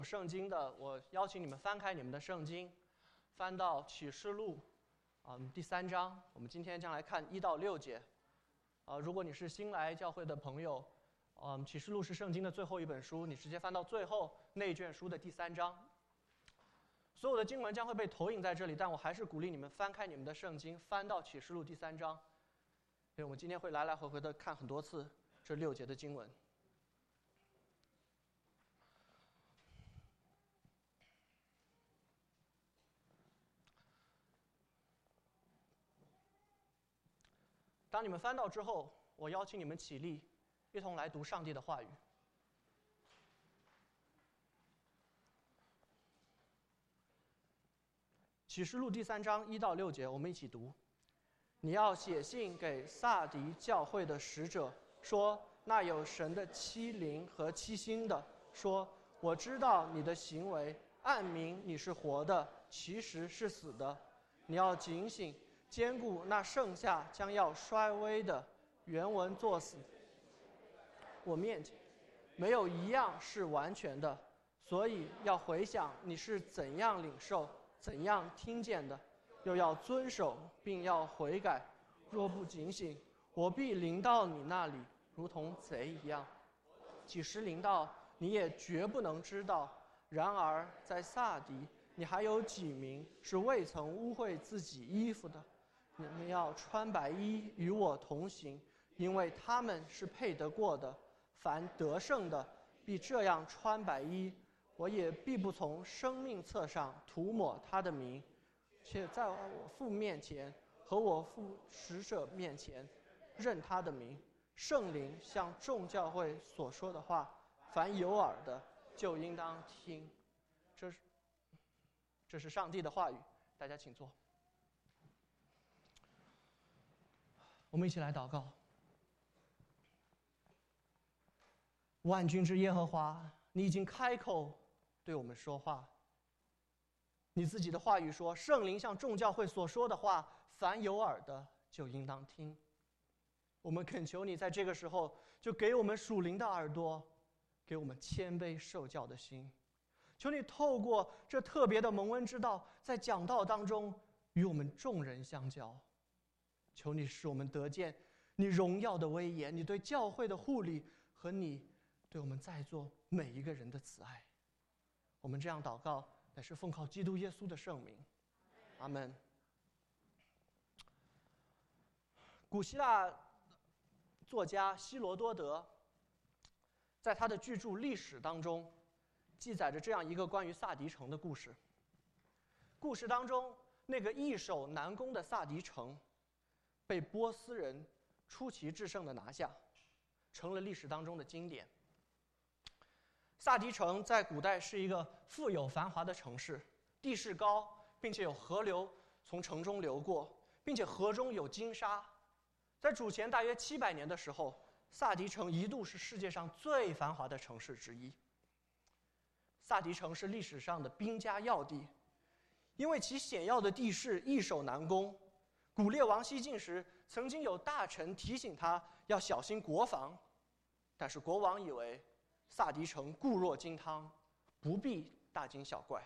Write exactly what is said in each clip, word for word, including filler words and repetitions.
圣经的，我邀请你们翻开你们的圣经，翻到启示录，嗯，第三章。我们今天将来看一到六节。啊，如果你是新来教会的朋友，嗯，启示录是圣经的最后一本书，你直接翻到最后那一卷书的第三章。所有的经文将会被投影在这里，但我还是鼓励你们翻开你们的圣经，翻到启示录第三章，因为我们今天会来来回回的看很多次这六节的经文。当你们翻到之后，我邀请你们起立，一同来读上帝的话语。启示录第三章一到六节，我们一起读。你要写信给撒狄教会的使者，说：那有神的七灵和七星的，说：我知道你的行为，暗明你是活的，其实是死的。你要警醒，兼顾那剩下将要衰微的。原文作死，我面前没有一样是完全的，所以要回想你是怎样领受、怎样听见的，又要遵守，并要悔改。若不警醒，我必临到你那里，如同贼一样。几时临到，你也绝不能知道。然而在撒狄，你还有几名是未曾污秽自己衣服的。你们要穿白衣与我同行，因为他们是配得过的。凡得胜的，必这样穿白衣。我也必不从生命册上涂抹他的名，且在我父面前和我父使者面前认他的名。圣灵向众教会所说的话，凡有耳的就应当听。这是这是上帝的话语，大家请坐。我们一起来祷告。万军之耶和华，你已经开口对我们说话。你自己的话语说，圣灵向众教会所说的话，凡有耳的就应当听。我们恳求你在这个时候就给我们属灵的耳朵，给我们谦卑受教的心。求你透过这特别的蒙恩之道，在讲道当中与我们众人相交。求你使我们得见你荣耀的威严，你对教会的护理和你对我们在座每一个人的慈爱。我们这样祷告，乃是奉靠基督耶稣的圣名，阿们。古希腊作家希罗多德在他的巨著《历史》当中记载着这样一个关于萨狄城的故事。故事当中，那个易守难攻的萨狄城被波斯人出奇制胜的拿下，成了历史当中的经典。萨狄城在古代是一个富有繁华的城市，地势高，并且有河流从城中流过，并且河中有金沙。在主前大约七百年的时候，萨狄城一度是世界上最繁华的城市之一。萨狄城是历史上的兵家要地，因为其险要的地势易守难攻。古列王西晋时，曾经有大臣提醒他要小心国防，但是国王以为萨狄城固若金汤，不必大惊小怪。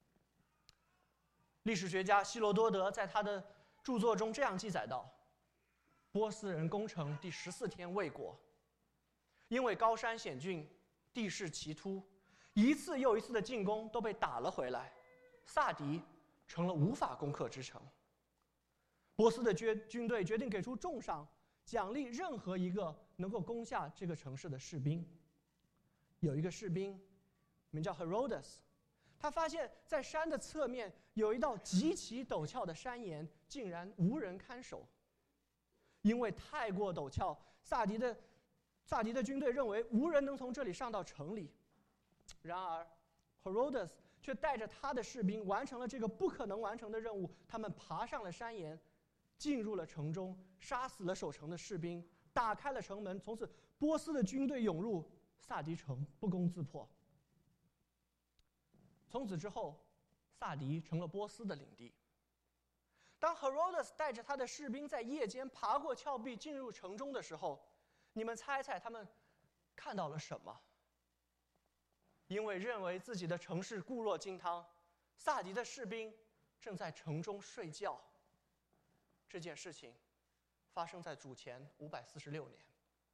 历史学家希罗多德在他的著作中这样记载道：波斯人攻城第十四天未果，因为高山险峻，地势奇突，一次又一次的进攻都被打了回来，萨狄成了无法攻克之城。波斯的军队决定给出重赏，奖励任何一个能够攻下这个城市的士兵。有一个士兵名叫 Herodes， 他发现在山的侧面有一道极其陡峭的山岩，竟然无人看守。因为太过陡峭，萨狄的萨狄的军队认为无人能从这里上到城里。然而 Herodes 却带着他的士兵完成了这个不可能完成的任务，他们爬上了山岩，进入了城中，杀死了守城的士兵，打开了城门。从此波斯的军队涌入，萨狄城不攻自破。从此之后，萨狄成了波斯的领地。当 Herodes 带着他的士兵在夜间爬过峭壁进入城中的时候，你们猜猜他们看到了什么？ 因为认为自己的城市固若金汤，撒狄的士兵正在城中睡觉。这件事情发生在主前五百四十六年。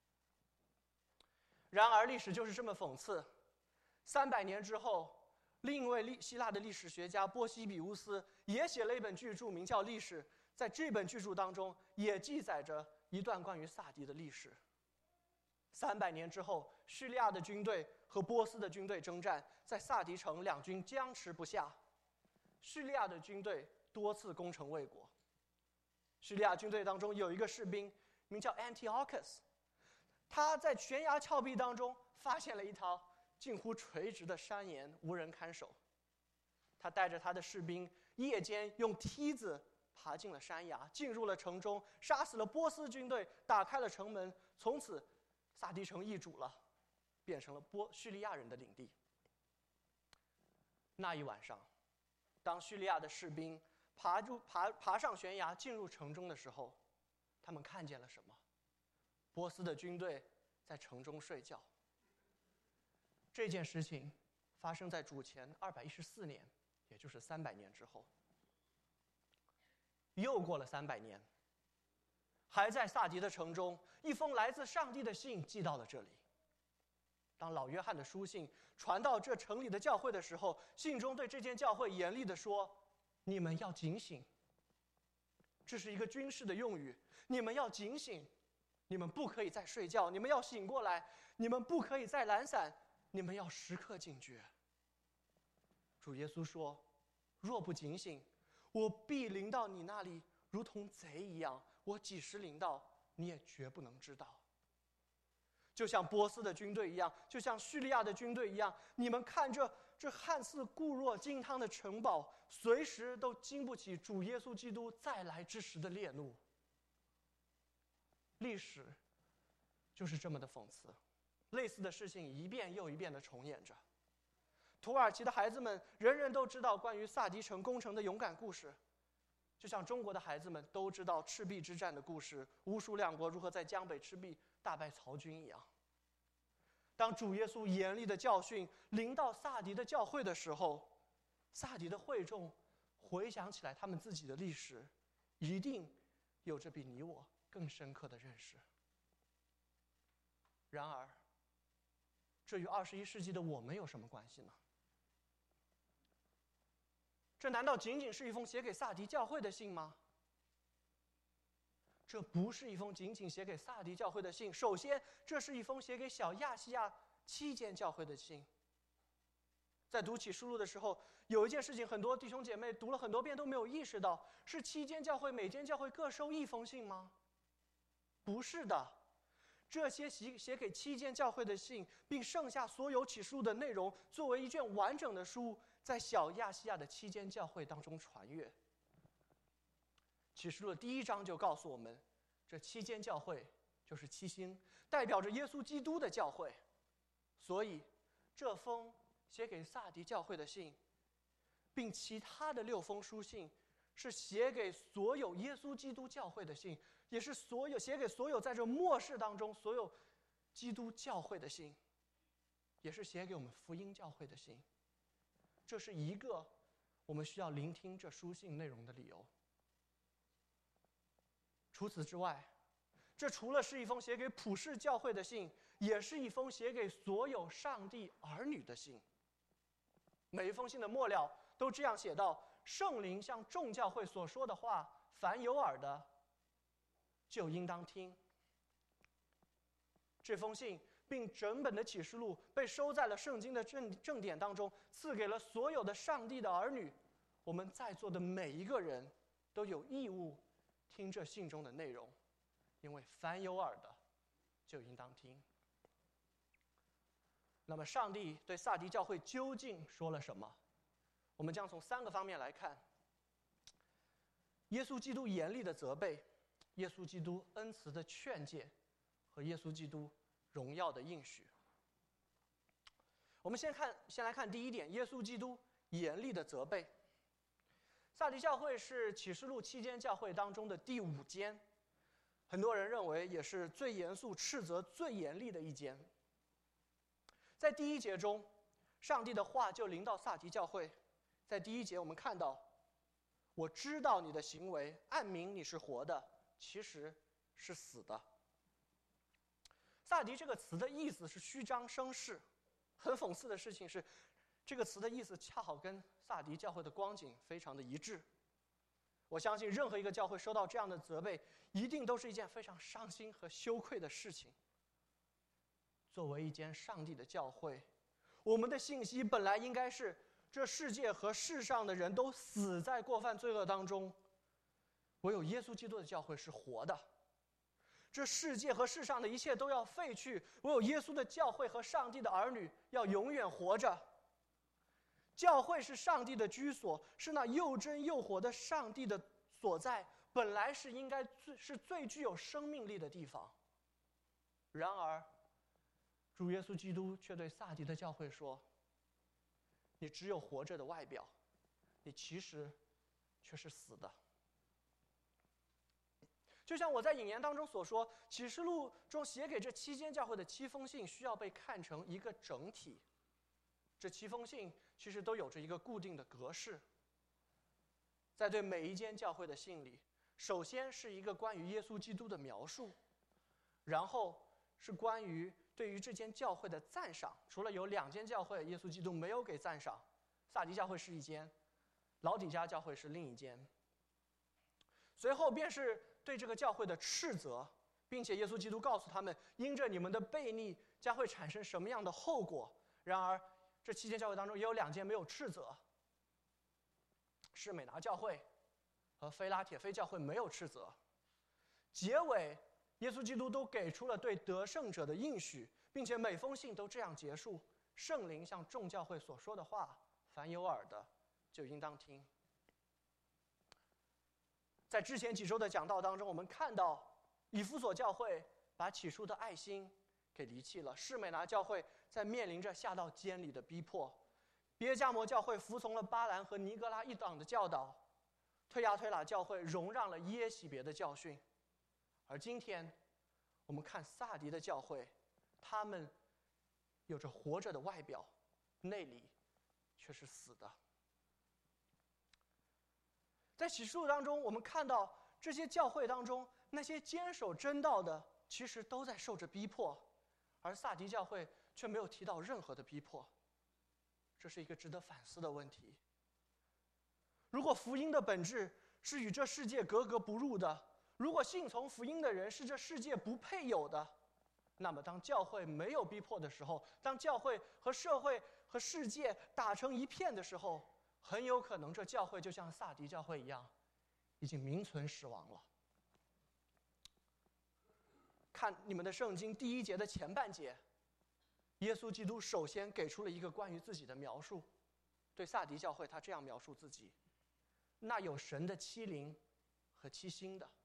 然而，历史就是这么讽刺。三百年之后，另一位希腊的历史学家波西比乌斯也写了一本巨著，名叫《历史》。在这本巨著当中，也记载着一段关于撒狄的历史。三百年之后，叙利亚的军队和波斯的军队征战，在萨狄城，两军僵持不下。叙利亚的军队多次攻城未果。叙利亚军队当中有一个士兵，名叫 Antiochus， 他在悬崖峭壁当中发现了一条近乎垂直的山岩，无人看守。他带着他的士兵，夜间用梯子爬进了山崖，进入了城中，杀死了波斯军队，打开了城门。从此，撒狄城易主了，变成了波叙利亚人的领地。那一晚上，当叙利亚的士兵爬入爬爬上悬崖进入城中的时候，他们看见了什么？波斯的军队在城中睡觉。这件事情发生在主前二百一十四年，也就是三百年之后。又过了三百年，还在撒狄的城中，一封来自上帝的信寄到了这里。当老约翰的书信传到这城里的教会的时候，信中对这间教会严厉地说：“你们要警醒。”这是一个军事的用语，你们要警醒，你们不可以再睡觉，你们要醒过来，你们不可以再懒散，你们要时刻警觉。主耶稣说：“若不警醒，我必临到你那里，如同贼一样。我几时临到，你也绝不能知道。”就像波斯的军队一样，就像叙利亚的军队一样，你们看这这看似固若金汤的城堡，随时都经不起主耶稣基督再来之时的烈怒。历史就是这么的讽刺，类似的事情一遍又一遍地重演着。土耳其的孩子们人人都知道关于萨迪城攻城的勇敢故事，就像中国的孩子们都知道赤壁之战的故事，吴蜀两国如何在江北赤壁大败曹军一样。当主耶稣严厉的教训临到萨迪的教会的时候，萨迪的会众回想起来他们自己的历史，一定有着比你我更深刻的认识。然而，这与二十一世纪的我们有什么关系呢？这难道仅仅是一封写给萨迪教会的信吗？这不是一封仅仅写给萨迪教会的信。首先，这是一封写给小亚细亚七间教会的信。在读启示录的时候，有一件事情很多弟兄姐妹读了很多遍都没有意识到，是七间教会每间教会各收一封信吗？不是的，这些写写给七间教会的信，并剩下所有启示录的内容，作为一卷完整的书，在小亚细亚的七间教会当中传阅。启示录的第一章就告诉我们，这七间教会就是七星，代表着耶稣基督的教会。所以，这封写给萨迪教会的信，并其他的六封书信，是写给所有耶稣基督教会的信，也是所有写给所有在这末世当中所有基督教会的信，也是写给我们福音教会的信。这是一个我们需要聆听这书信内容的理由。除此之外，这除了是一封写给普世教会的信，也是一封写给所有上帝儿女的信。每一封信的末了都这样写道：圣灵向众教会所说的话，凡有耳的就应当听。这封信并整本的启示录被收在了圣经的正正典当中，赐给了所有的上帝的儿女。我们在座的每一个人都有义务听这信中的内容，因为凡有耳的就应当听。那么上帝对萨迪教会究竟说了什么？我们将从三个方面来看：耶稣基督严厉的责备，耶稣基督恩慈的劝诫，和耶稣基督荣耀的应许。我们先看，先来看第一点，耶稣基督严厉的责备。萨迪教会是启示录七间教会当中的第五间，很多人认为也是最严肃、斥责最严厉的一间。在第一节中， 上帝的话就临到撒狄教会。在第一节我们看到，我知道你的行为，暗明你是活的，其实是死的。撒狄这个词的意思是虚张声势，很讽刺的事情是，这个词的意思恰好跟撒狄教会的光景非常的一致。我相信任何一个教会收到这样的责备，一定都是一件非常伤心和羞愧的事情。作为一间上帝的教会，我们的信息本来应该是这世界和世上的人都死在过犯罪恶当中，唯有耶稣基督的教会是活的。这世界和世上的一切都要废去，唯有耶稣的教会和上帝的儿女要永远活着。教会是上帝的居所，是那又真又活的上帝的所在，本来是应该最是最具有生命力的地方。然而主耶稣基督却对撒狄的教会说，你只有活着的外表，你其实却是死的。就像我在引言当中所说，启示录中写给这七间教会的七封信需要被看成一个整体。这七封信其实都有着一个固定的格式。在对每一间教会的信里，首先是一个关于耶稣基督的描述，然后是关于对于这间教会的赞赏。除了有两间教会耶稣基督没有给赞赏，撒狄教会是一间，老底嘉教会是另一间。随后便是对这个教会的斥责，并且耶稣基督告诉他们，因着你们的悖逆将会产生什么样的后果。然而这七间教会当中也有两间没有斥责，士美拿教会和菲拉铁菲教会没有斥责。结尾耶稣基督都给出了对得胜者的应许，并且每封信都这样结束，圣灵向众教会所说的话，凡有耳的就应当听。在之前几周的讲道当中，我们看到以弗所教会把起初的爱心给离弃了，士美拿教会在面临着下到监里的逼迫，别迦摩教会服从了巴兰和尼格拉一党的教导，推亚推拉教会容让了耶洗别的教训。而今天我们看撒狄的教会，他们有着活着的外表，内里却是死的。在启示录当中，我们看到这些教会当中，那些坚守真道的其实都在受着逼迫，而撒狄教会却没有提到任何的逼迫。这是一个值得反思的问题。如果福音的本质是与这世界格格不入的，如果信从福音的人是这世界不配有的，那么当教会没有逼迫的时候，当教会和社会和世界打成一片的时候，很有可能这教会就像撒狄教会一样，已经名存实亡了。看你们的圣经第一节的前半节，耶稣基督首先给出了一个关于自己的描述。对撒狄教会，他这样描述自己：那有神的欺凌和欺心的。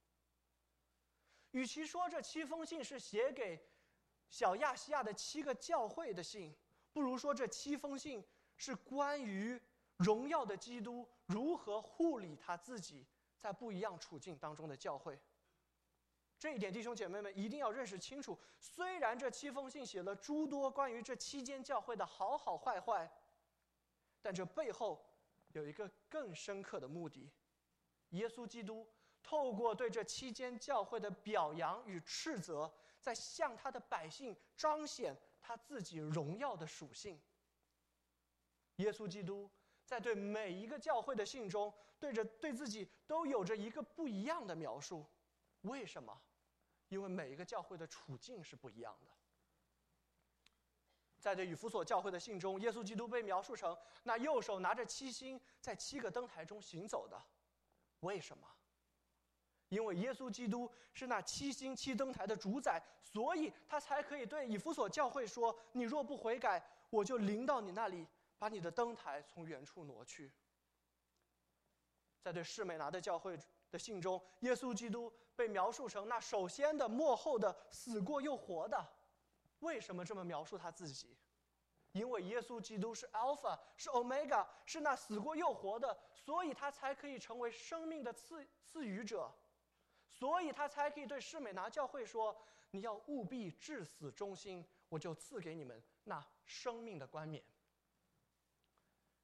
与其说这七封信是写给小亚细亚的七个教会的信，不如说这七封信是关于荣耀的基督如何护理他自己在不一样处境当中的教会。这一点弟兄姐妹们一定要认识清楚，虽然这七封信写了诸多关于这七间教会的好好坏坏，但这背后有一个更深刻的目的。耶稣基督透过对这七间教会的表扬与斥责，在向他的百姓彰显他自己荣耀的属性。耶稣基督在对每一个教会的信中，对着对自己都有着一个不一样的描述。为什么？因为每一个教会的处境是不一样的。在对以弗所教会的信中，耶稣基督被描述成那右手拿着七星在七个灯台中行走的。为什么？因为耶稣基督是那七星七灯台的主宰，所以他才可以对以弗所教会说：你若不悔改，我就临到你那里，把你的灯台从原处挪去。在对士美拿的教会的信中，耶稣基督被描述成那首先的末后的死过又活的。为什么这么描述他自己？因为耶稣基督是 Alpha， 是 Omega， 是那死过又活的，所以他才可以成为生命的赐赐予者，所以他才可以对士美拿教会说：你要务必至死忠心，我就赐给你们那生命的冠冕。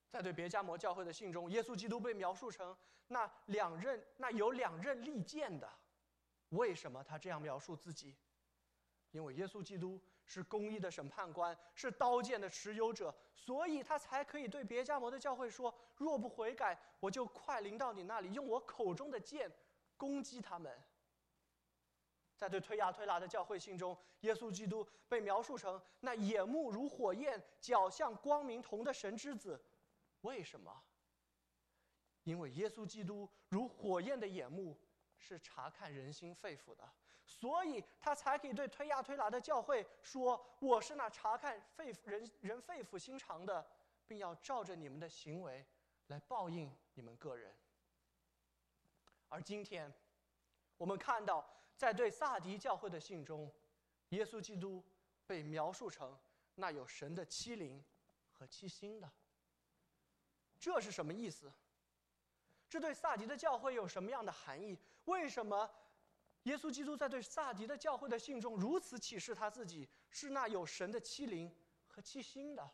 在对别迦摩教会的信中，耶稣基督被描述成那两刃那有两刃利剑的。为什么他这样描述自己？因为耶稣基督是公义的审判官，是刀剑的持有者，所以他才可以对别迦摩的教会说：若不悔改，我就快临到你那里，用我口中的剑攻击他们。在对推雅推拿的教会信中，耶稣基督被描述成那眼目如火焰、脚像光明铜的神之子。为什么？因为耶稣基督如火焰的眼目是查看人心肺腑的，所以他才可以对推雅推拿的教会说：我是那查看肺人人肺腑心肠的，并要照着你们的行为来报应你们个人。而今天我们看到，在对撒狄教会的信中，耶稣基督被描述成那有神的欺凌和欺心的。这是什么意思？这对撒狄的教会有什么样的含义？为什么耶稣基督在对撒狄的教会的信中如此启示他自己是那有神的欺凌和欺心的？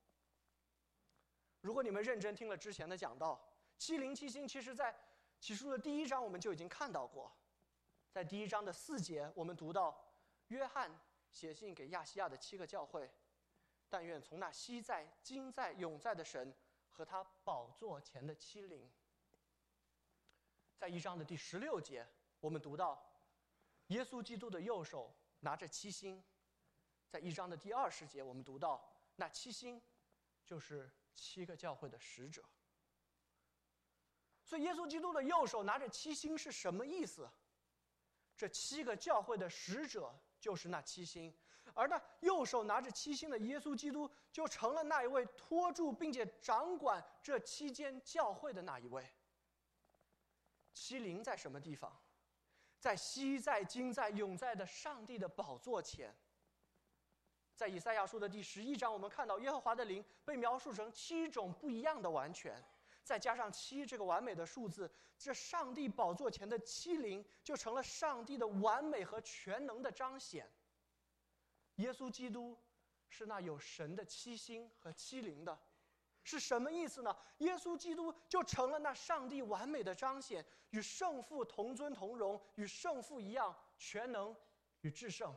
如果你们认真听了之前的讲道，欺凌欺心其实在启示录的第一章我们就已经看到过。在第一章的四节，我们读到约翰写信给亚细亚的七个教会，但愿从那昔在、今在、永在的神和他宝座前的欺凌。在一章的第十六节，我们读到耶稣基督的右手拿着七星。在一章的第二十节，我们读到那七星就是七个教会的使者。所以耶稣基督的右手拿着七星是什么意思？这七个教会的使者就是那七星，而那右手拿着七星的耶稣基督就成了那一位托住并且掌管这七间教会的那一位。欺凌在什么地方？在昔在、今在、永在的上帝的宝座前。在以赛亚书的第十一章，我们看到耶和华的灵被描述成七种不一样的完全，再加上七这个完美的数字，这上帝宝座前的七灵就成了上帝的完美和全能的彰显。耶稣基督是那有神的七星和七灵的。是什么意思呢？耶稣基督就成了那上帝完美的彰显，与圣父同尊同荣，与圣父一样全能与至圣。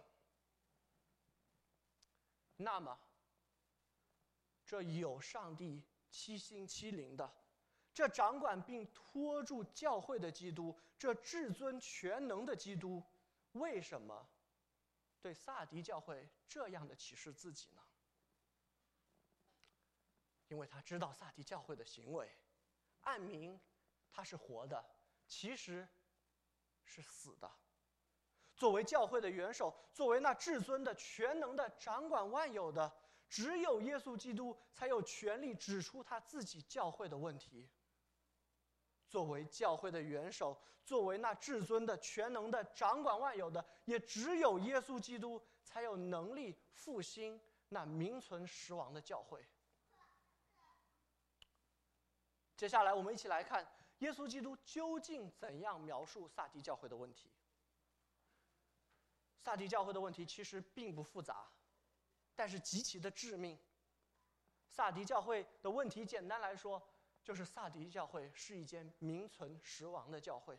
那么这有上帝七星七灵的，这掌管并托住教会的基督，这至尊全能的基督，为什么对撒狄教会这样的启示自己呢？因为他知道撒狄教会的行为，暗明他是活的，其实是死的。作为教会的元首，作为那至尊的、全能的、掌管万有的，只有耶稣基督才有权利指出他自己教会的问题。作为教会的元首，作为那至尊的、全能的、掌管万有的，也只有耶稣基督才有能力复兴那名存实亡的教会。接下来我们一起来看耶稣基督究竟怎样描述撒狄教会的问题。撒狄教会的问题其实并不复杂，但是极其的致命。撒狄教会的问题简单来说，就是撒狄教会是一间名存实亡的教会。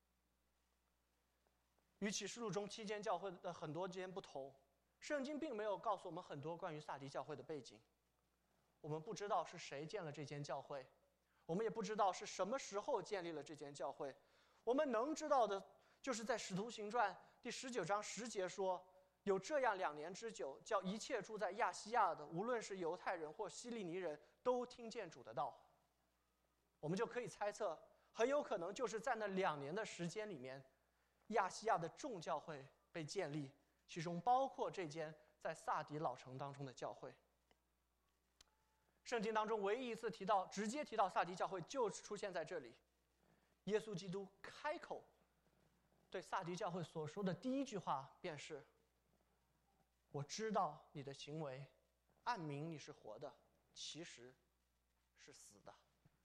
与启示录中七间教会的很多间不同，圣经并没有告诉我们很多关于撒狄教会的背景。我们不知道是谁建了这间教会，我们也不知道是什么时候建立了这间教会。我们能知道的就是在使徒行传第十九章十节说，有这样两年之久，叫一切住在亚细亚的，无论是犹太人或希利尼人，都听见主的道。我们就可以猜测，很有可能就是在那两年的时间里面，亚细亚的众教会被建立，其中包括这间在撒狄老城当中的教会。圣经当中唯一一次提到直接提到撒狄教会，就出现在这里。耶稣基督开口对撒狄教会所说的第一句话便是：我知道你的行为，暗明你是活的，其实是死的。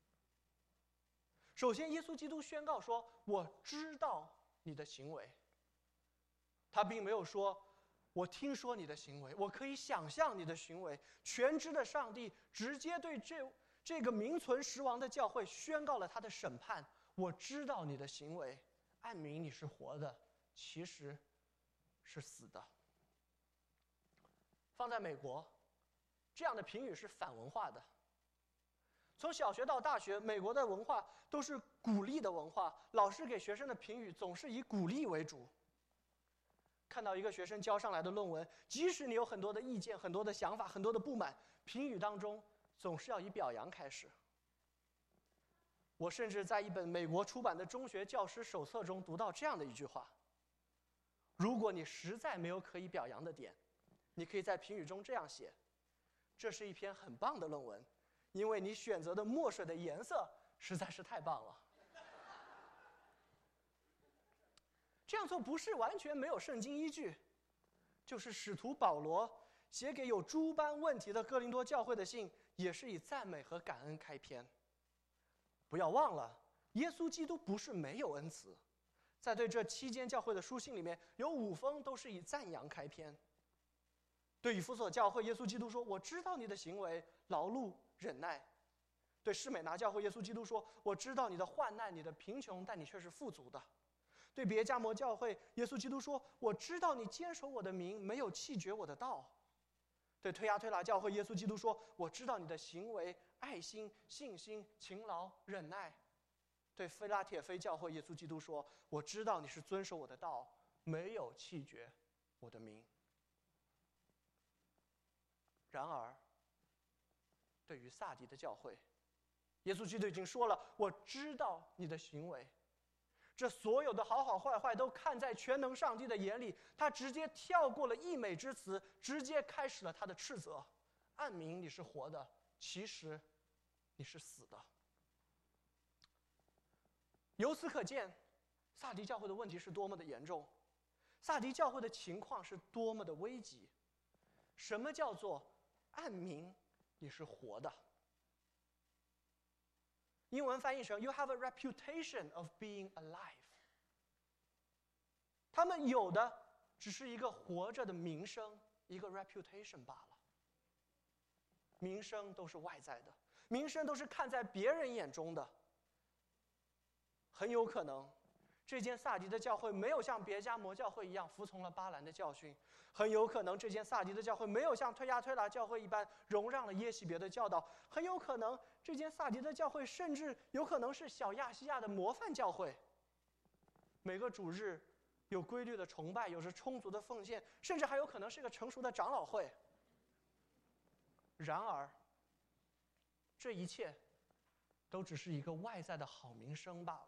首先耶稣基督宣告说，我知道你的行为。他并没有说我听说你的行为，我可以想象你的行为。全知的上帝直接对这这个名存实亡的教会宣告了他的审判。我知道你的行为，暗明你是活的，其实是死的。放在美国，这样的评语是反文化的。从小学到大学，美国的文化都是鼓励的文化，老师给学生的评语总是以鼓励为主。看到一个学生交上来的论文，即使你有很多的意见、很多的想法、很多的不满，评语当中总是要以表扬开始。我甚至在一本美国出版的中学教师手册中读到这样的一句话：如果你实在没有可以表扬的点，你可以在评语中这样写：这是一篇很棒的论文，因为你选择的墨水的颜色实在是太棒了。这样做不是完全没有圣经依据，就是使徒保罗写给有诸般问题的哥林多教会的信，也是以赞美和感恩开篇。不要忘了，耶稣基督不是没有恩慈，在对这七间教会的书信里面，有五封都是以赞扬开篇。对以弗所教会，耶稣基督说：“我知道你的行为，劳碌忍耐。”对士美拿教会，耶稣基督说：“我知道你的患难，你的贫穷，但你却是富足的。”对别迦摩教会，耶稣基督说：“我知道你坚守我的名，没有弃绝我的道。”对推雅推拉教会，耶稣基督说：“我知道你的行为、爱心、信心、勤劳、忍耐。”对非拉铁非教会，耶稣基督说：“我知道你是遵守我的道，没有弃绝我的名。”然而，对于撒狄的教会，耶稣基督已经说了：“我知道你的行为。”这所有的好好坏坏都看在全能上帝的眼里，他直接跳过了溢美之词，直接开始了他的斥责。暗明你是活的，其实你是死的。由此可见，撒狄教会的问题是多么的严重，撒狄教会的情况是多么的危急。什么叫做暗明你是活的？英文翻译成 "You have a reputation of being alive"。他们有的只是一个活着的名声，一个 reputation 罢了。名声都是外在的，名声都是看在别人眼中的。很有可能，这间撒狄的教会没有像别迦摩教会一样服从了巴兰的教训，很有可能这间撒狄的教会没有像推雅推拉教会一般容让了耶洗别的教导，很有可能这间撒狄的教会甚至有可能是小亚细亚的模范教会。每个主日有规律的崇拜，有着充足的奉献，甚至还有可能是一个成熟的长老会。然而，这一切都只是一个外在的好名声罢了。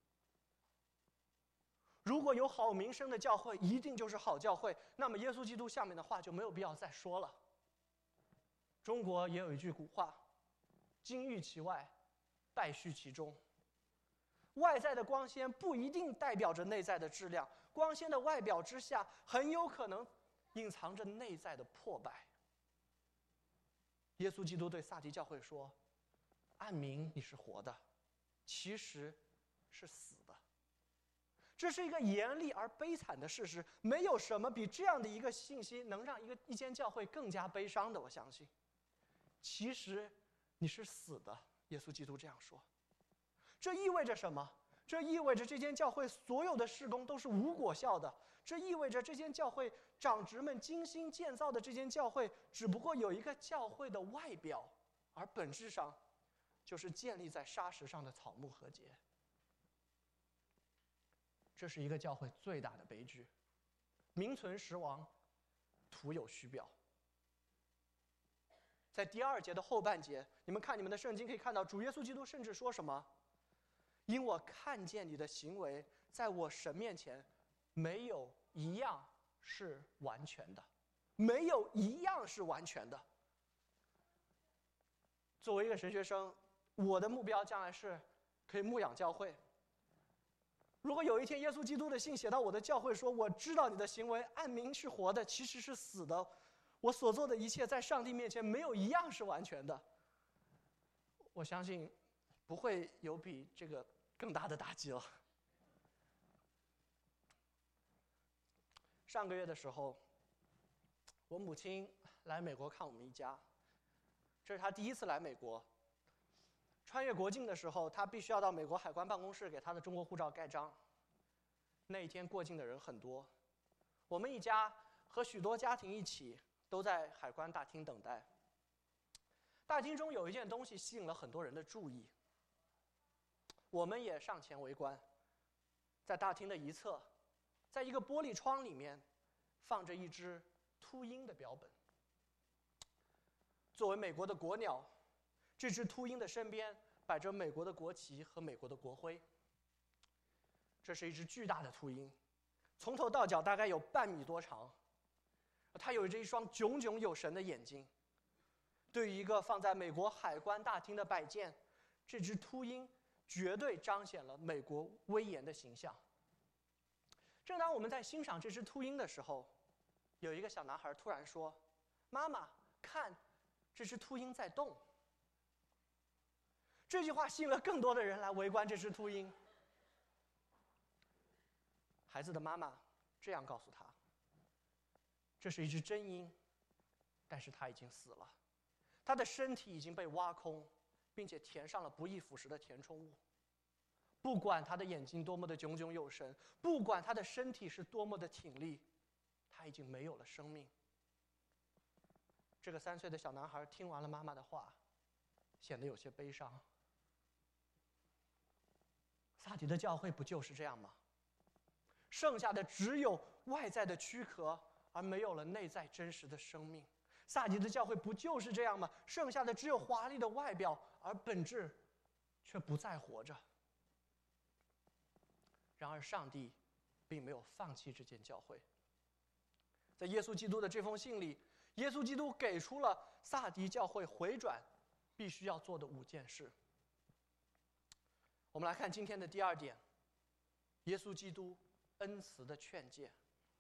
如果有好名声的教会一定就是好教会，那么耶稣基督下面的话就没有必要再说了。中国也有一句古话：金玉其外，败絮其中。外在的光鲜不一定代表着内在的质量，光鲜的外表之下很有可能隐藏着内在的破败。耶稣基督对撒狄教会说：暗明你是活的，其实是死的。这是一个严厉而悲惨的事实，没有什么比这样的一个信息能让一个一间教会更加悲伤的。我相信，其实你是死的。耶稣基督这样说。这意味着什么？这意味着这间教会所有的事工都是无果效的。这意味着这间教会长执们精心建造的这间教会，只不过有一个教会的外表，而本质上就是建立在沙石上的草木禾秸。这是一个教会最大的悲剧，名存实亡，徒有虚表。在第二节的后半节，你们看你们的圣经可以看到，主耶稣基督甚至说什么？因我看见你的行为，在我神面前，没有一样是完全的，没有一样是完全的。作为一个神学生，我的目标将来是可以牧养教会。如果有一天耶稣基督的信写到我的教会说，我知道你的行为暗明是活的，其实是死的，我所做的一切在上帝面前没有一样是完全的，我相信不会有比这个更大的打击了。上个月的时候，我母亲来美国看我们一家，这是她第一次来美国， 穿越国境的时候，他必须要到美国海关办公室给他的中国护照盖章。那一天过境的人很多，我们一家和许多家庭一起都在海关大厅等待。大厅中有一件东西吸引了很多人的注意，我们也上前围观。在大厅的一侧，在一个玻璃窗里面，放着一只秃鹰的标本。作为美国的国鸟，这只秃鹰的身边摆着美国的国旗和美国的国徽。这是一只巨大的秃鹰，从头到脚大概有半米多长，它有着一双炯炯有神的眼睛。对于一个放在美国海关大厅的摆件，这只秃鹰绝对彰显了美国威严的形象。正当我们在欣赏这只秃鹰的时候，有一个小男孩突然说：“妈妈，看，这只秃鹰在动。”这句话吸引了更多的人来围观这只秃鹰。孩子的妈妈这样告诉他：“这是一只真鹰，但是它已经死了，它的身体已经被挖空，并且填上了不易腐蚀的填充物。不管它的眼睛多么的炯炯有神，不管它的身体是多么的挺立，它已经没有了生命。”这个三岁的小男孩听完了妈妈的话，显得有些悲伤。萨迪的教会不就是这样吗？剩下的只有外在的躯壳，而没有了内在真实的生命。萨迪的教会不就是这样吗？剩下的只有华丽的外表，而本质却不再活着。然而上帝并没有放弃这间教会。在耶稣基督的这封信里，耶稣基督给出了萨迪教会回转必须要做的五件事。我们来看今天的第二点，耶稣基督恩慈的劝诫。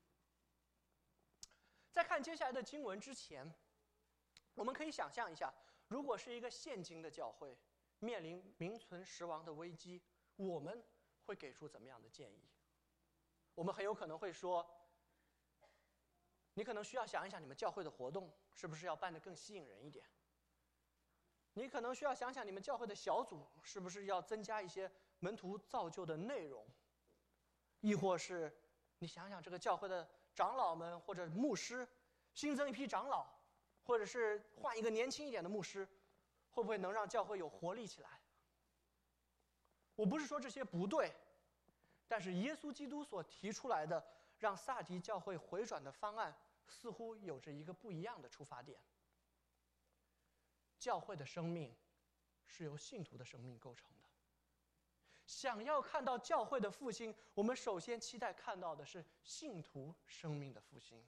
在看接下来的经文之前，我们可以想象一下，如果是一个现今的教会面临名存实亡的危机，我们会给出怎么样的建议？我们很有可能会说，你可能需要想一想，你们教会的活动是不是要办得更吸引人一点？你可能需要想想，你们教会的小组是不是要增加一些门徒造就的内容？亦或是你想想，这个教会的长老们或者牧师，新增一批长老，或者是换一个年轻一点的牧师，会不会能让教会有活力起来？我不是说这些不对，但是耶稣基督所提出来的让萨迪教会回转的方案，似乎有着一个不一样的出发点。教会的生命是由信徒的生命构成的。想要看到教会的复兴，我们首先期待看到的是信徒生命的复兴。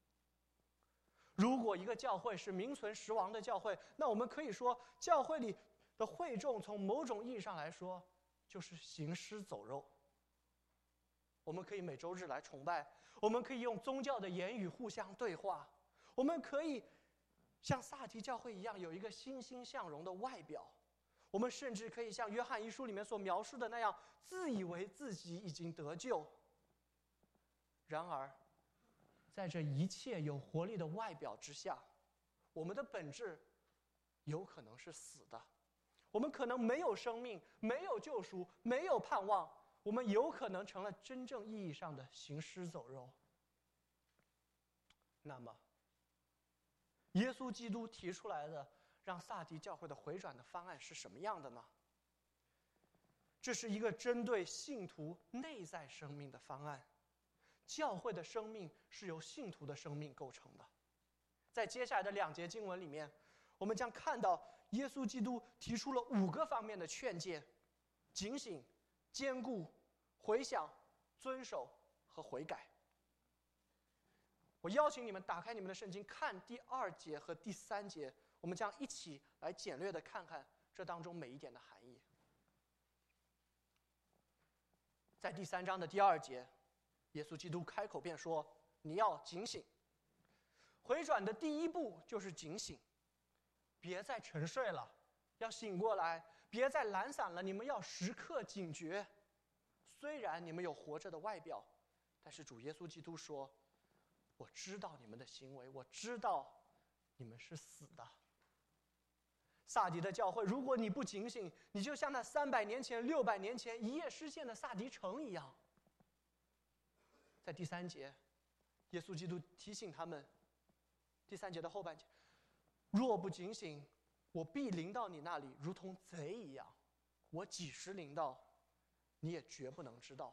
如果一个教会是名存实亡的教会，那我们可以说，教会里的会众从某种意义上来说，就是行尸走肉。我们可以每周日来崇拜，我们可以用宗教的言语互相对话，我们可以像萨提教会一样有一个欣欣向荣的外表，我们甚至可以像约翰一书里面所描述的那样，自以为自己已经得救。然而在这一切有活力的外表之下，我们的本质有可能是死的，我们可能没有生命，没有救赎，没有盼望，我们有可能成了真正意义上的行尸走肉。那么耶稣基督提出来的让萨迪教会的回转的方案是什么样的呢？这是一个针对信徒内在生命的方案。教会的生命是由信徒的生命构成的。在接下来的两节经文里面，我们将看到耶稣基督提出了五个方面的劝诫：警醒、坚固、回想、遵守和悔改。我邀请你们打开你们的圣经，看第二节和第三节，我们将一起来简略的看看这当中每一点的含义。在第三章的第二节，耶稣基督开口便说：“你要警醒。”回转的第一步就是警醒，别再沉睡了，要醒过来，别再懒散了，你们要时刻警觉。虽然你们有活着的外表，但是主耶稣基督说：“我知道你们的行为，我知道你们是死的。” 撒狄的教会，如果你不警醒，你就像那三百年前、六百年前一夜失陷的撒狄城一样。在第三节，耶稣基督提醒他们，第三节的后半节，若不警醒，我必临到你那里，如同贼一样。我几时临到，你也绝不能知道。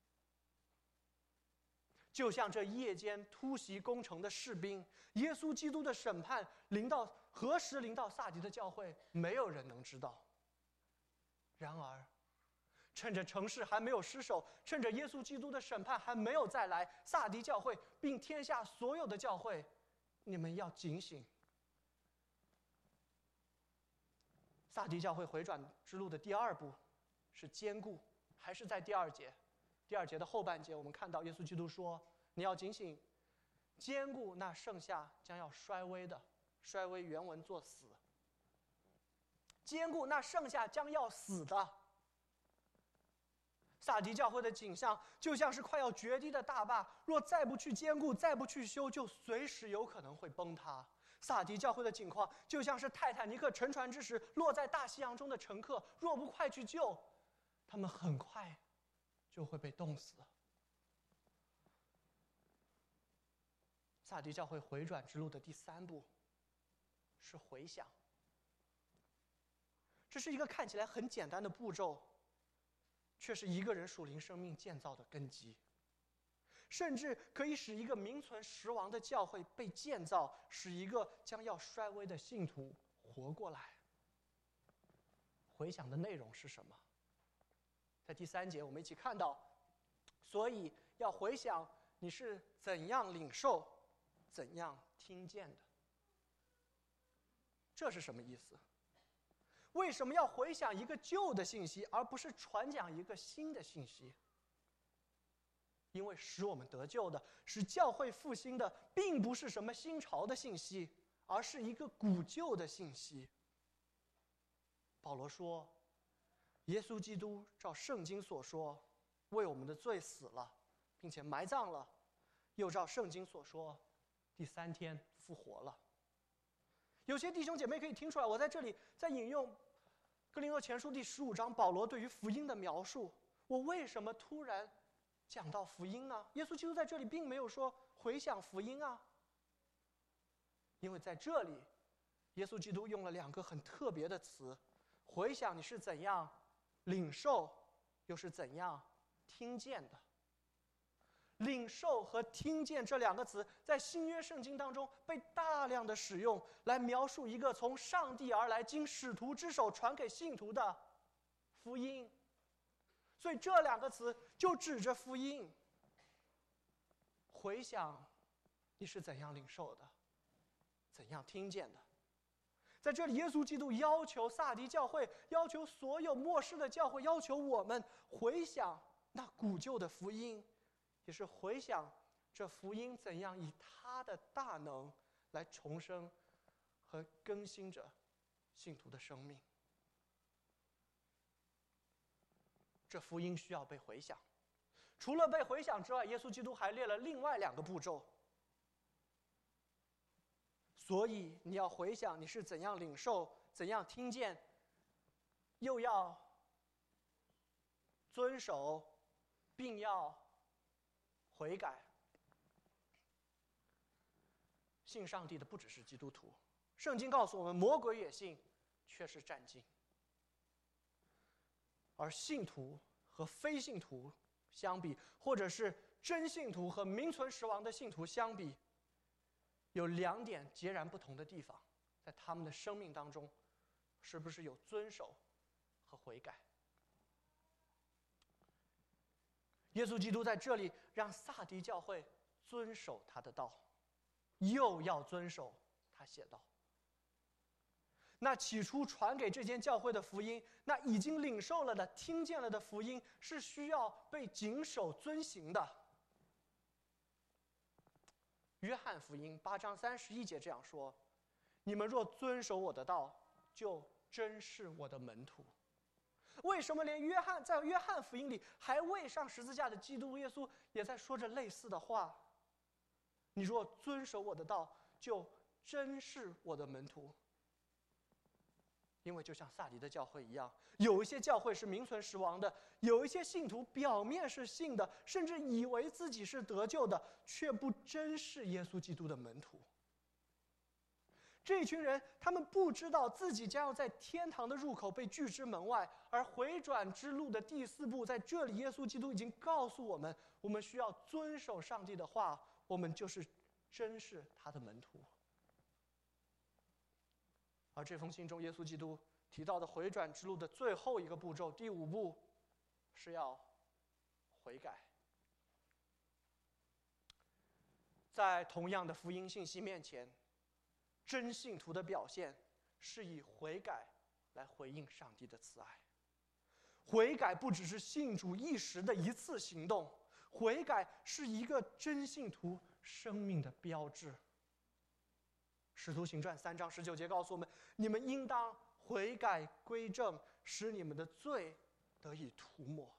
就像这夜间突袭攻城的士兵，耶稣基督的审判临到何时临到撒狄的教会，没有人能知道。然而，趁着城市还没有失守，趁着耶稣基督的审判还没有再来，撒狄教会并天下所有的教会，你们要警醒。撒狄教会回转之路的第二步是坚固，还是在第二节？第二节的后半节，我们看到耶稣基督说：“你要警醒，坚固那剩下将要衰微的。”衰微原文作死。坚固那剩下将要死的。撒狄教会的景象就像是快要决堤的大坝，若再不去坚固，再不去修，就随时有可能会崩塌。撒狄教会的境况就像是泰坦尼克沉船之时落在大西洋中的乘客，若不快去救，他们很快就会被冻死。撒狄教会回转之路的第三步是回想。这是一个看起来很简单的步骤，却是一个人属灵生命建造的根基，甚至可以使一个名存实亡的教会被建造，使一个将要衰微的信徒活过来。回想的内容是什么？在第三节我们一起看到，所以要回想你是怎样领受、怎样听见的。这是什么意思？为什么要回想一个旧的信息，而不是传讲一个新的信息？因为使我们得救的，使教会复兴的，并不是什么新潮的信息，而是一个古旧的信息。保罗说，耶稣基督照圣经所说，为我们的罪死了，并且埋葬了，又照圣经所说，第三天复活了。有些弟兄姐妹可以听出来，我在这里在引用哥林多前书第十五章保罗对于福音的描述。我为什么突然讲到福音呢？耶稣基督在这里并没有说回想福音啊，因为在这里耶稣基督用了两个很特别的词，回想你是怎样领受，又是怎样听见的。领受和听见这两个词在新约圣经当中被大量的使用，来描述一个从上帝而来经使徒之手传给信徒的福音。所以这两个词就指着福音。回想你是怎样领受的，怎样听见的。在这里耶稣基督要求撒狄教会，要求所有末世的教会，要求我们回想那古旧的福音，也是回想这福音怎样以他的大能来重生和更新着信徒的生命。这福音需要被回想。除了被回想之外，耶稣基督还列了另外两个步骤。所以你要回想你是怎样领受，怎样听见，又要遵守，并要悔改。信上帝的不只是基督徒，圣经告诉我们，魔鬼也信，却是战惊。而信徒和非信徒相比，或者是真信徒和名存实亡的信徒相比，有两点截然不同的地方，在他们的生命当中，是不是有遵守和悔改？耶稣基督在这里让撒狄教会遵守他的道，又要遵守他写道。那起初传给这间教会的福音，那已经领受了的、听见了的福音，是需要被谨守遵行的。约翰福音八章三十一节这样说：“你们若遵守我的道，就真是我的门徒。”为什么连约翰在约翰福音里还未上十字架的基督耶稣也在说着类似的话？你若遵守我的道，就真是我的门徒。 因为就像撒狄的教会一样，有一些教会是名存实亡的，有一些信徒表面是信的，甚至以为自己是得救的，却不真是耶稣基督的门徒。这群人，他们不知道自己将要在天堂的入口被拒之门外，而回转之路的第四步，在这里，耶稣基督已经告诉我们，我们需要遵守上帝的话，我们就是真是他的门徒。而这封信中，耶稣基督提到的回转之路的最后一个步骤，第五步，是要悔改。在同样的福音信息面前，真信徒的表现是以悔改来回应上帝的慈爱。悔改不只是信主一时的一次行动，悔改是一个真信徒生命的标志。使徒行传三章十九节告诉我们，你们应当悔改归正，使你们的罪得以涂抹。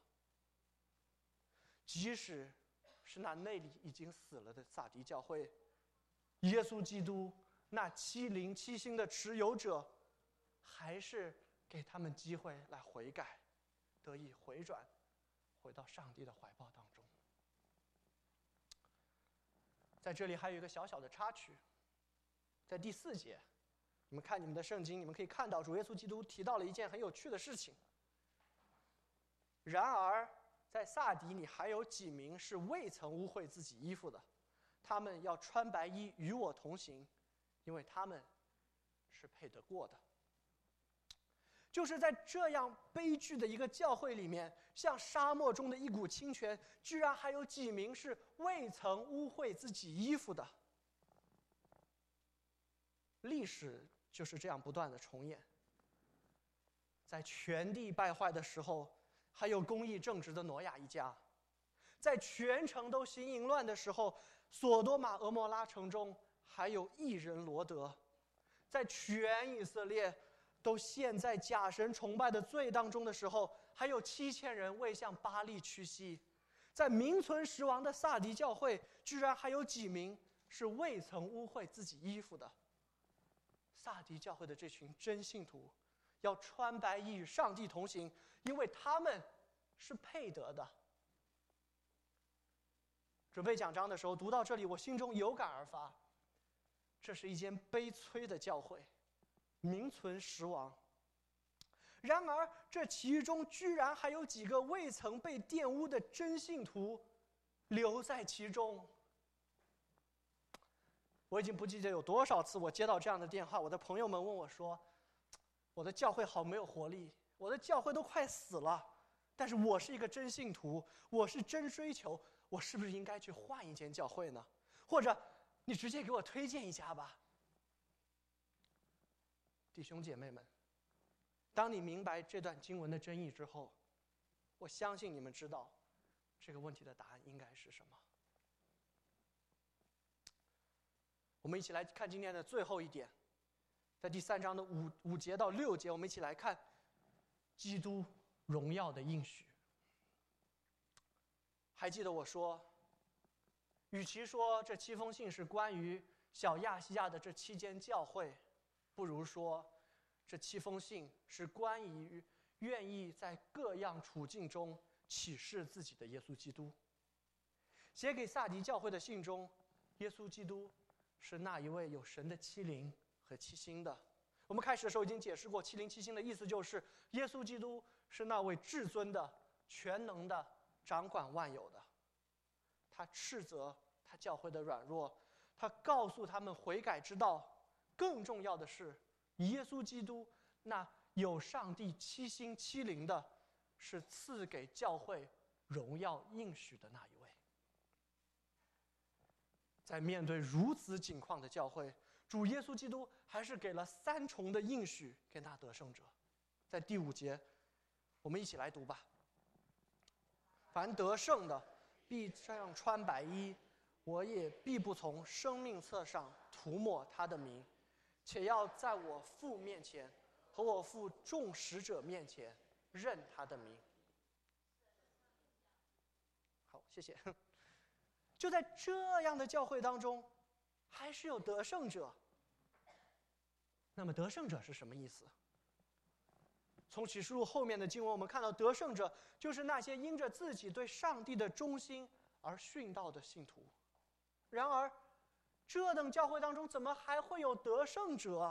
即使是那内里已经死了的撒狄教会，耶稣基督那七灵七星的持有者，还是给他们机会来悔改，得以回转，回到上帝的怀抱当中。在这里还有一个小小的插曲，在第四节，你们看你们的圣经，你们可以看到主耶稣基督提到了一件很有趣的事情。然而在撒狄你还有几名是未曾污秽自己衣服的，他们要穿白衣与我同行，因为他们是配得过的。就是在这样悲剧的一个教会里面，像沙漠中的一股清泉，居然还有几名是未曾污秽自己衣服的。历史就是这样不断的重演。在全地败坏的时候，还有公义正直的挪亚一家；在全城都行淫乱的时候，索多玛俄摩拉城中还有义人罗德；在全以色列都陷在假神崇拜的罪当中的时候，还有七千人未向巴力屈膝；在名存实亡的撒狄教会，居然还有几名是未曾污秽自己衣服的。撒狄教会的这群真信徒要穿白衣与上帝同行，因为他们是配得的。准备讲章的时候，读到这里，我心中有感而发，这是一间悲催的教会，名存实亡。然而这其中居然还有几个未曾被玷污的真信徒留在其中。我已经不记得有多少次我接到这样的电话，我的朋友们问我说，我的教会好没有活力，我的教会都快死了，但是我是一个真信徒，我是真追求，我是不是应该去换一间教会呢？或者你直接给我推荐一家吧。弟兄姐妹们，当你明白这段经文的真意之后，我相信你们知道这个问题的答案应该是什么。我们一起来看今天的最后一点，在第三章的五五节到六节，我们一起来看基督荣耀的应许。还记得我说，与其说这七封信是关于小亚细亚的这七间教会，不如说这七封信是关于愿意在各样处境中启示自己的耶稣基督。写给撒狄教会的信中，耶稣基督是那一位有神的七灵和七星的。我们开始的时候已经解释过，七灵七星的意思就是耶稣基督是那位至尊的、全能的、掌管万有的。他斥责他教会的软弱，他告诉他们悔改之道。更重要的是，耶稣基督那有上帝七星七灵的，是赐给教会荣耀应许的那一位。在面对如此境况的教会，主耶稣基督还是给了三重的应许给那得胜者。在第五节，我们一起来读吧。凡得胜的，必这样穿白衣，我也必不从生命册上涂抹他的名，且要在我父面前和我父众使者面前认他的名。好，谢谢。就在这样的教会当中，还是有得胜者。那么得胜者是什么意思？ 从启示录后面的经文，我们看到得胜者就是那些因着自己对上帝的忠心而殉道的信徒。然而，这等教会当中怎么还会有得胜者？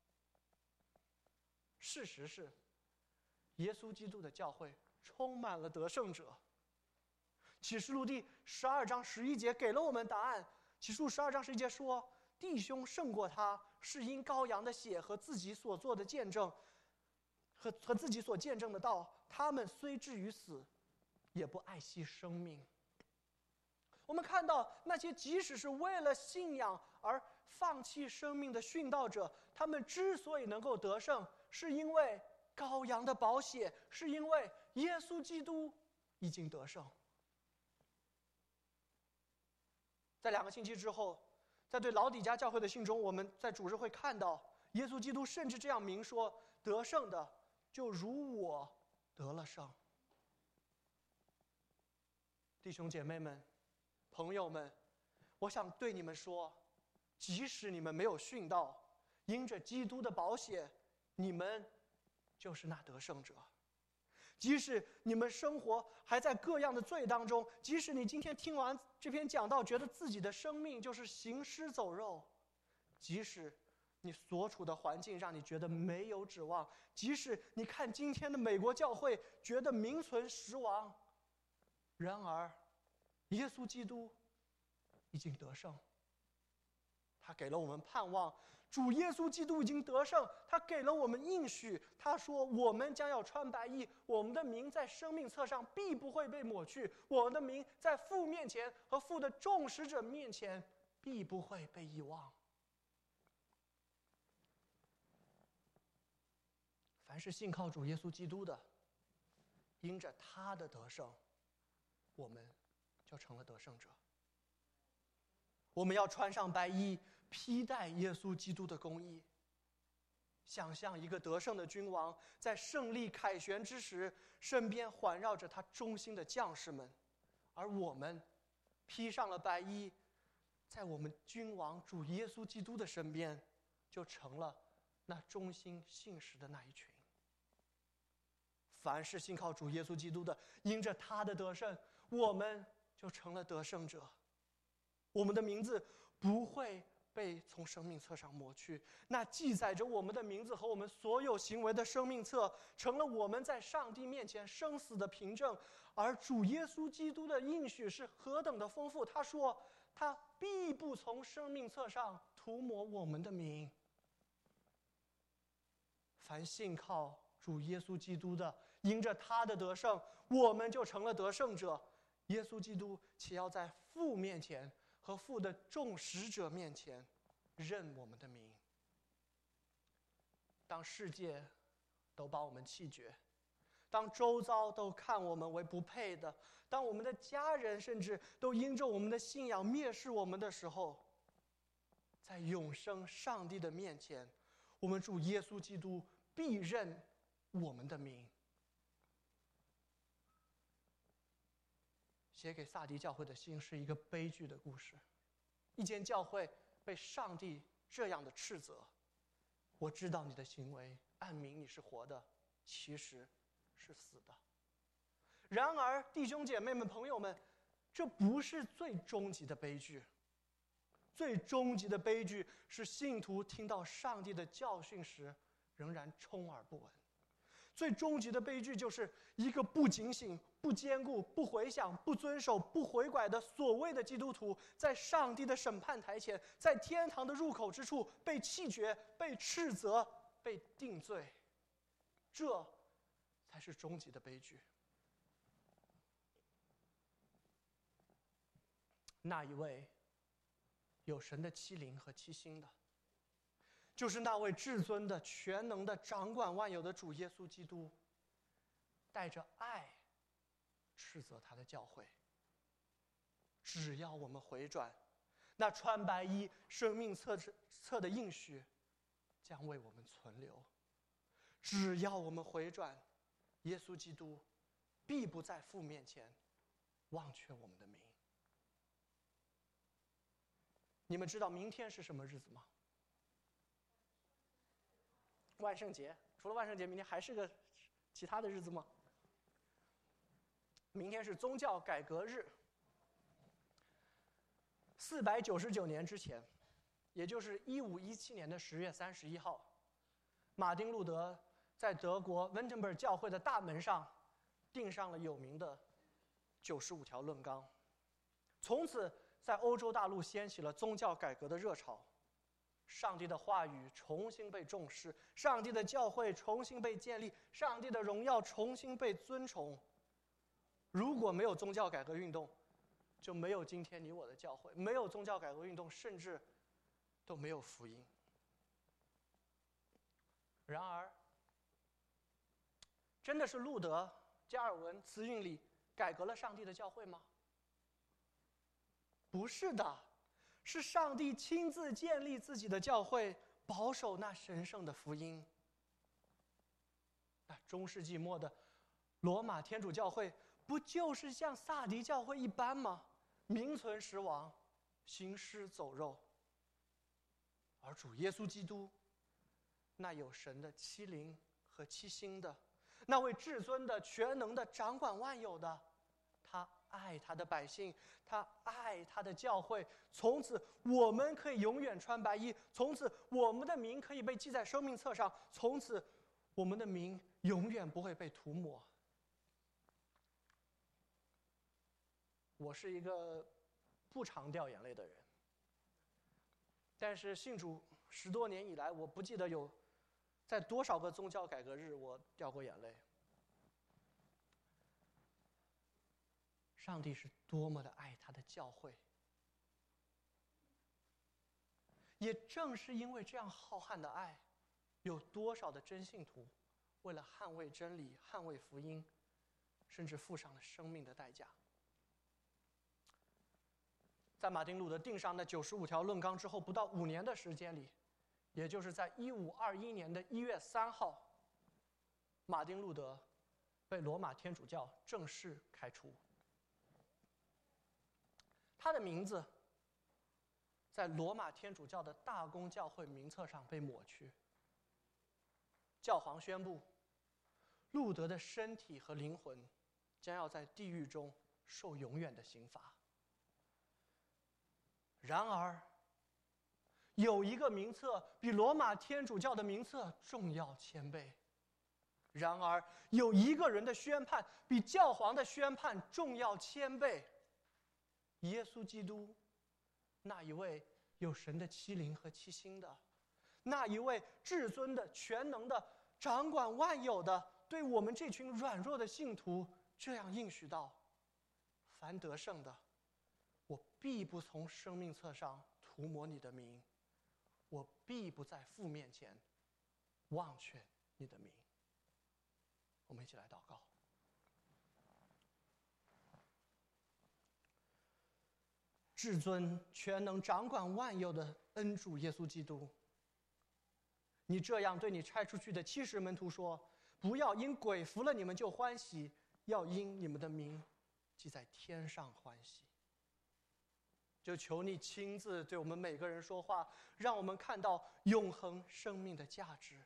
事实是，耶稣基督的教会充满了得胜者。启示录第十二章十一节给了我们答案。启示录十二章十一节说：“弟兄胜过他，是因羔羊的血和自己所做的见证，和和自己所见证的道。他们虽至于死，也不爱惜生命。”我们看到那些即使是为了信仰而放弃生命的殉道者，他们之所以能够得胜，是因为羔羊的宝血，是因为耶稣基督已经得胜。在两个星期之后，在对老底嘉教会的信中，我们在主日会看到耶稣基督甚至这样明说：“得胜的就如我得了胜。”弟兄姐妹们，朋友们，我想对你们说，即使你们没有殉道，因着基督的宝血，你们就是那得胜者。即使你们生活还在各样的罪当中，即使你今天听完这篇讲道，觉得自己的生命就是行尸走肉，即使你所处的环境让你觉得没有指望，即使你看今天的美国教会觉得名存实亡，然而耶稣基督已经得胜，他给了我们盼望。主耶稣基督已经得胜，他给了我们应许。他说：“我们将要穿白衣，我们的名在生命册上必不会被抹去，我们的名在父面前和父的众使者面前必不会被遗忘。”凡是信靠主耶稣基督的，因着他的得胜，我们就成了得胜者。我们要穿上白衣，披戴耶稣基督的公义。想象一个得胜的君王，在胜利凯旋之时，身边环绕着他忠心的将士们，而我们披上了白衣，在我们君王主耶稣基督的身边，就成了那忠心信实的那一群。凡是信靠主耶稣基督的，因着他的得胜，我们就成了得胜者。我们的名字不会被从生命册上抹去，那记载着我们的名字和我们所有行为的生命册，成了我们在上帝面前生死的凭证。而主耶稣基督的应许是何等的丰富，他说他必不从生命册上涂抹我们的名。凡信靠主耶稣基督的，因着他的得胜，我们就成了得胜者。耶稣基督且要在父面前和父的众使者面前认我们的名。当世界都把我们弃绝，当周遭都看我们为不配的，当我们的家人甚至都因着我们的信仰蔑视我们的时候，在永生上帝的面前，我们主耶稣基督必认我们的名。写给撒狄教会的信是一个悲剧的故事，一间教会被上帝这样的斥责：我知道你的行为，暗明你是活的，其实是死的。然而，弟兄姐妹们、朋友们，这不是最终极的悲剧。最终极的悲剧是信徒听到上帝的教训时，仍然充耳不闻。最终极的悲剧就是一个不警醒、不坚固、不回想、不遵守、不悔改的所谓的基督徒，在上帝的审判台前，在天堂的入口之处被弃绝、被斥责、被定罪。这才是终极的悲剧。那一位有神的欺凌和欺心的，就是那位至尊的、全能的、掌管万有的主耶稣基督，带着爱斥责他的教会。只要我们回转，那穿白衣、生命册册的应许将为我们存留。只要我们回转，耶稣基督必不在父面前忘却我们的名。你们知道明天是什么日子吗？万圣节。除了万圣节，明天还是个其他的日子吗？明天是宗教改革日。四百九十九年之前，也就是一五一七年的十月三十一号，马丁路德在德国温滕贝尔教会的大门上钉上了有名的九十五条论纲，从此在欧洲大陆掀起了宗教改革的热潮。上帝的话语重新被重视，上帝的教会重新被建立，上帝的荣耀重新被尊崇。如果没有宗教改革运动，就没有今天你我的教会；没有宗教改革运动，甚至都没有福音。然而，真的是路德、加尔文、慈运里改革了上帝的教会吗？不是的，是上帝亲自建立自己的教会，保守那神圣的福音。那中世纪末的罗马天主教会，不就是像萨迪教会一般吗？名存实亡，行尸走肉。而主耶稣基督，那有神的七灵和七星的，那位至尊的、全能的、掌管万有的，他爱他的百姓，他爱他的教会。从此我们可以永远穿白衣，从此我们的名可以被记在生命册上，从此我们的名永远不会被涂抹。我是一个不常掉眼泪的人，但是信主十多年以来，我不记得有在多少个宗教改革日我掉过眼泪。上帝是多么的爱他的教会，也正是因为这样浩瀚的爱，有多少的真信徒为了捍卫真理、捍卫福音，甚至付上了生命的代价。在马丁路德钉上那九十五条论纲之后，不到五年的时间里，也就是在一五二一年的一月三号，马丁路德被罗马天主教正式开除。他的名字在罗马天主教的大公教会名册上被抹去。教皇宣布，路德的身体和灵魂将要在地狱中受永远的刑罚。然而，有一个名册比罗马天主教的名册重要千倍。然而，有一个人的宣判比教皇的宣判重要千倍。耶稣基督，那一位有神的七灵和七星的，那一位至尊的、全能的、掌管万有的，对我们这群软弱的信徒这样应许道：凡得胜的，我必不从生命册上涂抹你的名，我必不在父面前忘却你的名。我们一起来祷告。至尊、全能、掌管万有的恩主耶稣基督，你这样对你差出去的七十门徒说：不要因鬼服了你们就欢喜，要因你们的名记在天上欢喜。就求你亲自对我们每个人说话，让我们看到永恒生命的价值。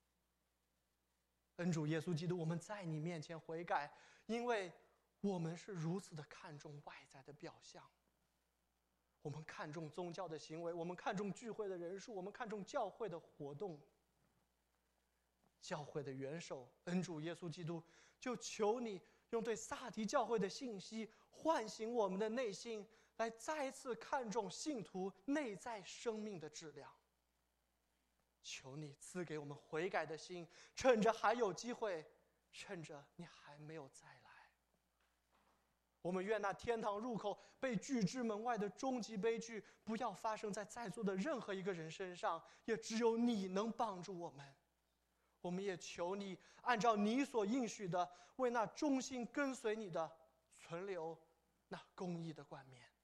恩主耶稣基督，我们在你面前悔改，因为我们是如此的看重外在的表象。我们看重宗教的行为，我们看重聚会的人数，我们看重教会的活动。教会的元首恩主耶稣基督，就求你用对萨迪教会的信息唤醒我们的内心，来再次看重信徒内在生命的质量。求你赐给我们悔改的心，趁着还有机会，趁着你还没有再来。我们愿那天堂入口被拒之门外的终极悲剧，不要发生在在座的任何一个人身上，也只有你能帮助我们。我们也求你按照你所应许的，为那忠心跟随你的存留那公义的冠冕。